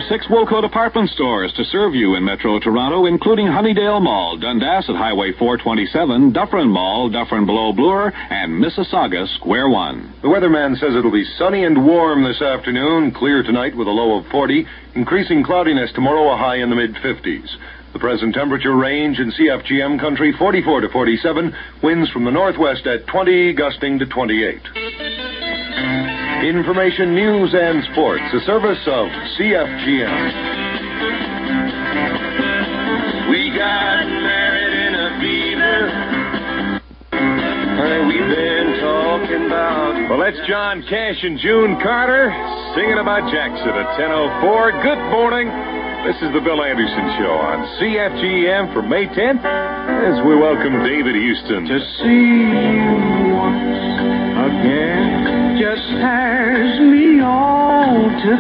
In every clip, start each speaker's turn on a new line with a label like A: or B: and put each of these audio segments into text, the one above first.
A: 6 Wilco department stores to serve you in Metro Toronto, including Honeydale Mall, Dundas at Highway 427, Dufferin Mall, Dufferin below Bloor, and Mississauga Square One.
B: The weatherman says it'll be sunny and warm this afternoon, clear tonight with a low of 40, increasing cloudiness tomorrow, a high in the mid-50s. The present temperature range in CFGM country, 44 to 47, winds from the northwest at 20, gusting to 28. Information, news, and sports, a service of CFGM.
C: We got married in a fever. We've been talking about...
B: Well, that's John Cash and June Carter singing about Jackson at 10:04. Good morning. This is the Bill Anderson Show on CFGM for May 10th as we welcome David Houston.
C: To see you once again just tears me all to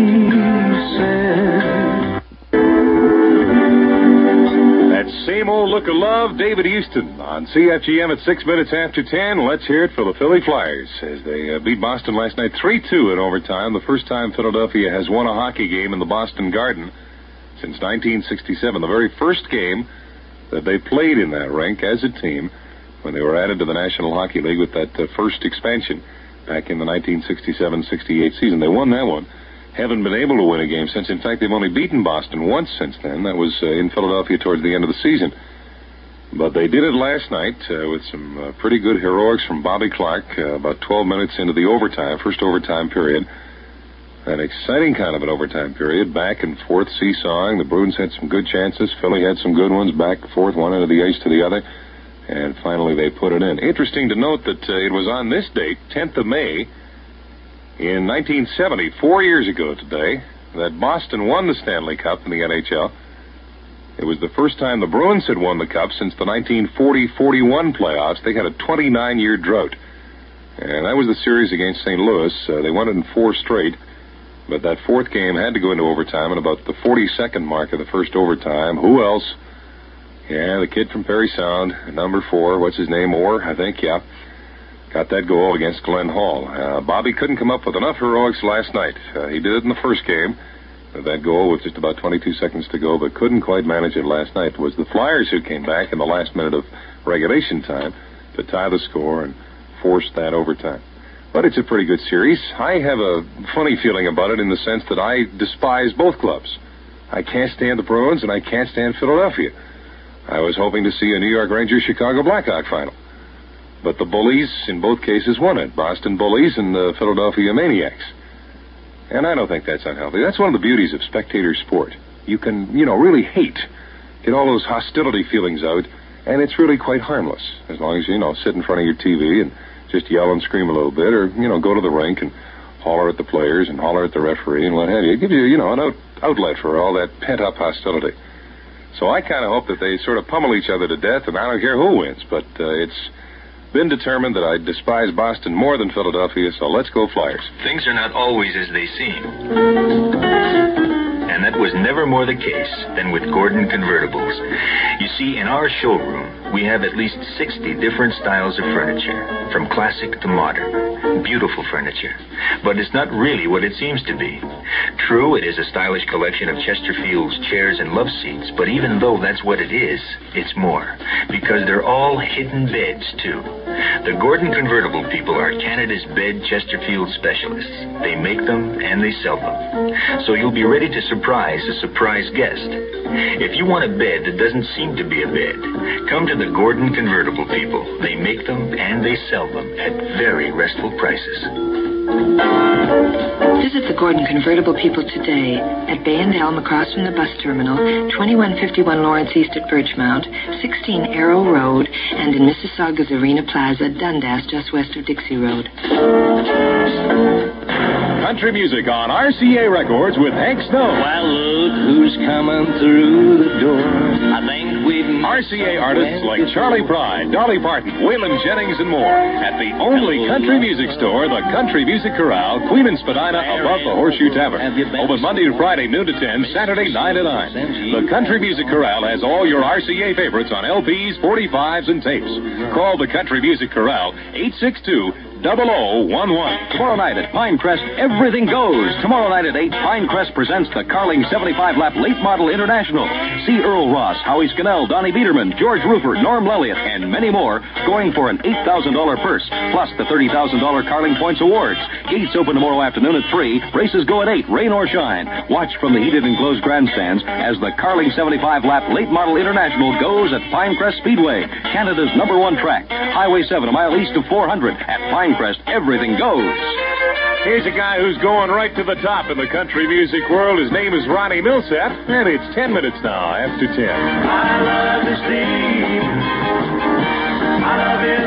C: pieces.
B: That same old look of love, David Houston on CFGM at 6 minutes after 10. Let's hear it for the Philly Flyers as they beat Boston last night 3-2 in overtime. The first time Philadelphia has won a hockey game in the Boston Garden since 1967. The very first game that they played in that rink as a team when they were added to the National Hockey League with that first expansion back in the 1967-68 season. They won that one. Haven't been able to win a game since. In fact, they've only beaten Boston once since then. That was in Philadelphia towards the end of the season. But they did it last night with some pretty good heroics from Bobby Clark about 12 minutes into the first overtime period. An exciting kind of an overtime period, back and forth seesawing. The Bruins had some good chances. Philly had some good ones, back and forth, one end of the ice to the other. And finally they put it in. Interesting to note that it was on this date, 10th of May, in 1970, 4 years ago today, that Boston won the Stanley Cup in the NHL. It was the first time the Bruins had won the Cup since the 1940-41 playoffs. They had a 29-year drought. And that was the series against St. Louis. They won it in 4 straight. But that fourth game had to go into overtime at about the 42nd mark of the first overtime. Who else? Yeah, the kid from Perry Sound, number 4. What's his name? Orr, I think, yeah. Got that goal against Glenn Hall. Bobby couldn't come up with enough heroics last night. He did it in the first game. That goal with just about 22 seconds to go, but couldn't quite manage it last night. It was the Flyers who came back in the last minute of regulation time to tie the score and force that overtime. But it's a pretty good series. I have a funny feeling about it in the sense that I despise both clubs. I can't stand the Bruins, and I can't stand Philadelphia. I was hoping to see a New York Rangers-Chicago Blackhawk final. But the Bullies, in both cases, won it. Boston Bullies and the Philadelphia Maniacs. And I don't think that's unhealthy. That's one of the beauties of spectator sport. You can, really hate, get all those hostility feelings out, and it's really quite harmless. As long as, sit in front of your TV and just yell and scream a little bit, or, go to the rink and holler at the players and holler at the referee and what have you. It gives you, an outlet for all that pent-up hostility. So I kind of hope that they sort of pummel each other to death, and I don't care who wins, but it's been determined that I despise Boston more than Philadelphia, so let's go Flyers.
D: Things are not always as they seem. And that was never more the case than with Gordon Convertibles. You see, in our showroom, we have at least 60 different styles of furniture, from classic to modern. Beautiful furniture. But it's not really what it seems to be. True, it is a stylish collection of Chesterfield's chairs and love seats, but even though that's what it is, it's more. Because they're all hidden beds, too. The Gordon Convertible people are Canada's bed Chesterfield specialists. They make them and they sell them. So you'll be ready to surprise a surprise guest. If you want a bed that doesn't seem to be a bed, come to the Gordon Convertible people. They make them and they sell them at very restful prices.
E: Visit the Gordon Convertible people today at Bay and Elm across from the bus terminal, 2151 Lawrence East at Birchmount, 16 Arrow Road, and in Mississauga's Arena Plaza, Dundas, just west of Dixie Road.
A: Country music on RCA Records with Hank Snow.
C: Well, look who's coming through the door. I think we've...
A: RCA artists like Charlie Pride, Dolly Parton, Waylon Jennings, and more at the only country music store, the Country Music Corral, Queen and Spadina, above the Horseshoe Tavern. Open Monday to Friday, noon to 10, Saturday, 9 to 9. The Country Music Corral has all your RCA favorites on LPs, 45s, and tapes. Call the Country Music Corral, 862 Tomorrow night at Pinecrest, everything goes. Tomorrow night at 8, Pinecrest presents the Carling 75-lap Late Model International. See Earl Ross, Howie Scannell, Donnie Biederman, George Rupert, Norm Lelliott, and many more going for an $8,000 purse, plus the $30,000 Carling Points Awards. Gates open tomorrow afternoon at 3. Races go at 8, rain or shine. Watch from the heated enclosed grandstands as the Carling 75-lap Late Model International goes at Pinecrest Speedway, Canada's #1 track. Highway 7, a mile east of 400. At Pinecrest, everything goes.
B: Here's a guy who's going right to the top in the country music world. His name is Ronnie Milsap, and it's 10 minutes now after 10.
C: I love his name. I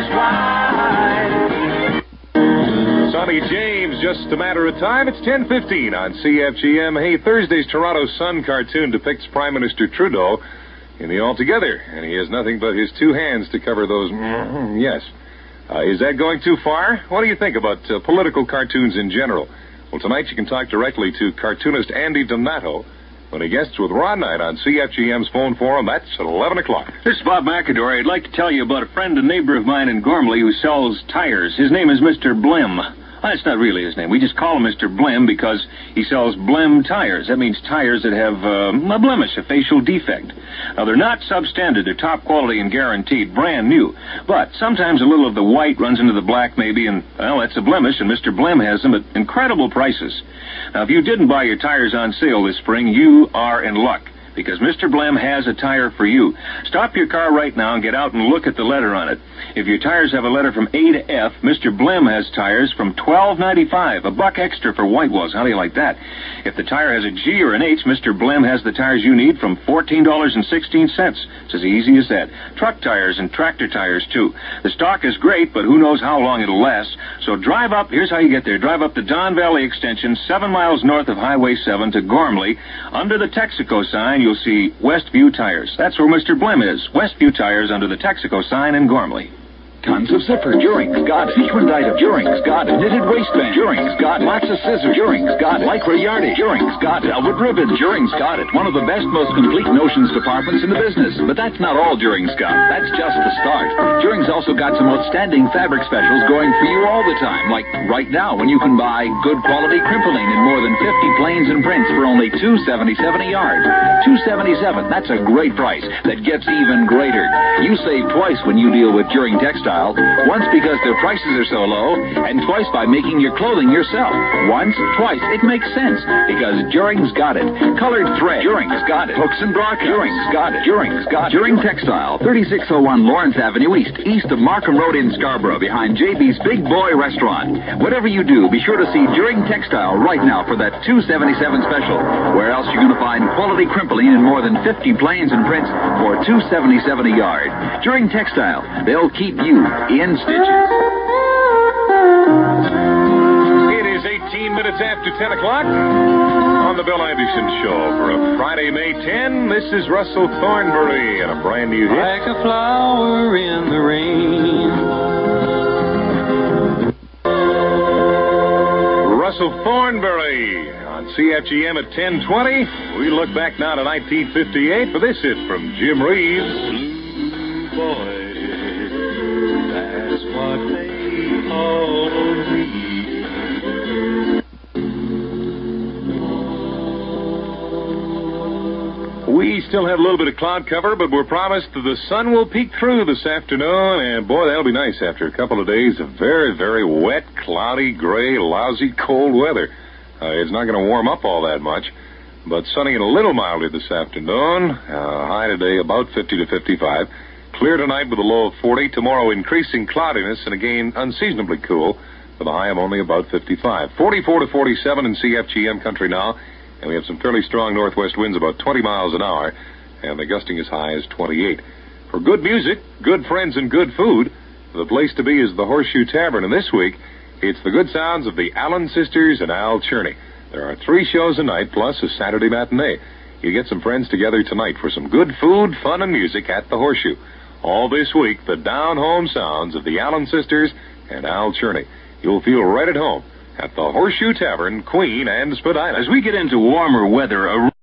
C: love his wife.
B: Sonny James, just a matter of time. It's 10:15 on CFGM. Hey, Thursday's Toronto Sun cartoon depicts Prime Minister Trudeau in the Altogether, and he has nothing but his two hands to cover those yes. Is that going too far? What do you think about political cartoons in general? Well, tonight you can talk directly to cartoonist Andy Donato when he guests with Ron Knight on CFGM's phone forum. That's at 11 o'clock.
F: This is Bob McAdory. I'd like to tell you about a friend and neighbor of mine in Gormley who sells tires. His name is Mr. Blim. Well, that's not really his name. We just call him Mr. Blim because he sells Blim tires. That means tires that have a blemish, a facial defect. Now, they're not substandard. They're top quality and guaranteed, brand new. But sometimes a little of the white runs into the black maybe, and, well, that's a blemish, and Mr. Blim has them at incredible prices. Now, if you didn't buy your tires on sale this spring, you are in luck, because Mr. Blim has a tire for you. Stop your car right now and get out and look at the letter on it. If your tires have a letter from A to F, Mr. Blim has tires from $12.95, $1 extra for white walls. How do you like that? If the tire has a G or an H, Mr. Blim has the tires you need from $14.16. It's as easy as that. Truck tires and tractor tires, too. The stock is great, but who knows how long it'll last. So drive up, here's how you get there. Drive up the Don Valley Extension, 7 miles north of Highway 7 to Gormley. Under the Texaco sign, you'll see Westview Tires. That's where Mr. Blim is. Westview Tires under the Texaco sign in Gormley.
G: Tons of zipper, During's got it. Sequined item, During's got it. Knitted waistband, During's got it. Lots of scissors, During's got it. Lycra yardage, During's got it. Velvet ribbon, During's got it. One of the best, most complete notions departments in the business. But that's not all During's got. That's just the start. During's also got some outstanding fabric specials going for you all the time. Like right now, when you can buy good quality crimpling in more than 50 plains and prints for only $2.77 a yard. $2.77. That's a great price that gets even greater. You save twice when you deal with During Textile. Once because their prices are so low, and twice by making your clothing yourself. Once, twice, it makes sense because During's got it. Colored thread, During's got it. Hooks and broadcasts, During's got it. During's got it. During Textile, 3601 Lawrence Avenue east of Markham Road in Scarborough, behind JB's Big Boy Restaurant. Whatever you do, be sure to see During Textile right now for that $2.77 special. Where else you're going to find quality crimpling in more than 50 plains and prints for $2.77 a yard. During Textile, they'll keep you in stitches.
B: It is 18 minutes after 10 o'clock on the Bill Anderson Show for a Friday, May 10. This is Russell Thornberry and a brand new hit.
C: Like a flower in the rain.
B: Russell Thornberry on CFGM at 10:20. We look back now to 1958 for this hit from Jim Reeves.
C: Blue boy. That's what they call me.
B: We still have a little bit of cloud cover, but we're promised that the sun will peek through this afternoon, and boy, that'll be nice after a couple of days of very, very wet, cloudy, gray, lousy, cold weather. It's not going to warm up all that much, but sunny and a little milder this afternoon. High today about 50 to 55. Clear tonight with a low of 40. Tomorrow, increasing cloudiness and again unseasonably cool with a high of only about 55. 44 to 47 in CFGM country now, and we have some fairly strong northwest winds about 20 miles an hour, and the gusting as high as 28. For good music, good friends, and good food, the place to be is the Horseshoe Tavern, and this week, it's the good sounds of the Allen Sisters and Al Cherney. There are 3 shows a night, plus a Saturday matinee. You get some friends together tonight for some good food, fun, and music at the Horseshoe. All this week, the down-home sounds of the Allen Sisters and Al Cherney. You'll feel right at home at the Horseshoe Tavern, Queen and Spadina.
F: As we get into warmer weather,